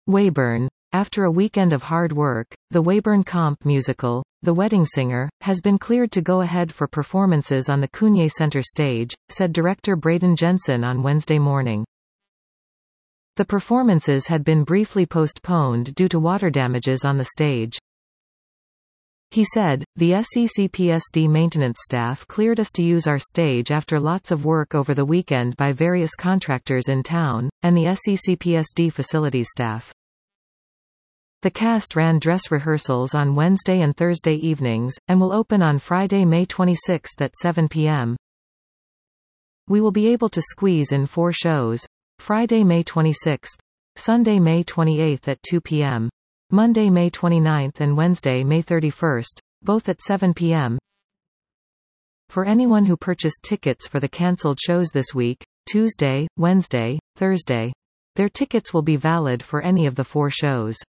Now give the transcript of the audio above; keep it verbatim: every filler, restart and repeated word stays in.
Weyburn. After a weekend of hard work, the Weyburn Comp musical, The Wedding Singer, has been cleared to go ahead for performances on the Cugnet Center stage, said director Braden Jensen on Wednesday morning. The performances had been briefly postponed due to water damages on the stage. He said, "The S E C P S D maintenance staff cleared us to use our stage after lots of work over the weekend by various contractors in town, and the S E C P S D facilities staff." The cast ran dress rehearsals on Wednesday and Thursday evenings, and will open on Friday, May twenty-sixth at seven p m We will be able to squeeze in four shows: Friday, May twenty-sixth, Sunday, May twenty-eighth at two p m, Monday, May twenty-ninth and Wednesday, May thirty-first, both at seven p m For anyone who purchased tickets for the cancelled shows this week, Tuesday, Wednesday, Thursday, their tickets will be valid for any of the four shows.